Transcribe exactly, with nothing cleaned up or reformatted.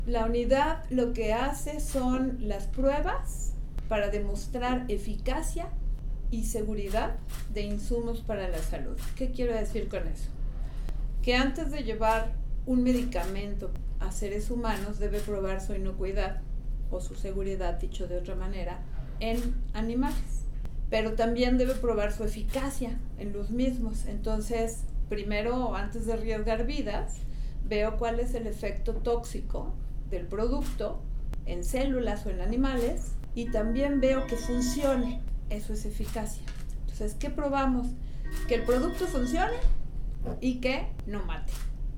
La unidad lo que hace son las pruebas para demostrar eficacia y seguridad de insumos para la salud. ¿Qué quiero decir con eso? Que antes de llevar un medicamento a seres humanos debe probar su inocuidad o su seguridad, dicho de otra manera, en animales. Pero también debe probar su eficacia en los mismos. Entonces, primero, antes de arriesgar vidas, veo cuál es el efecto tóxico del producto en células o en animales y también veo que funcione. Eso es eficacia. Entonces, ¿qué probamos? Que el producto funcione y que no mate.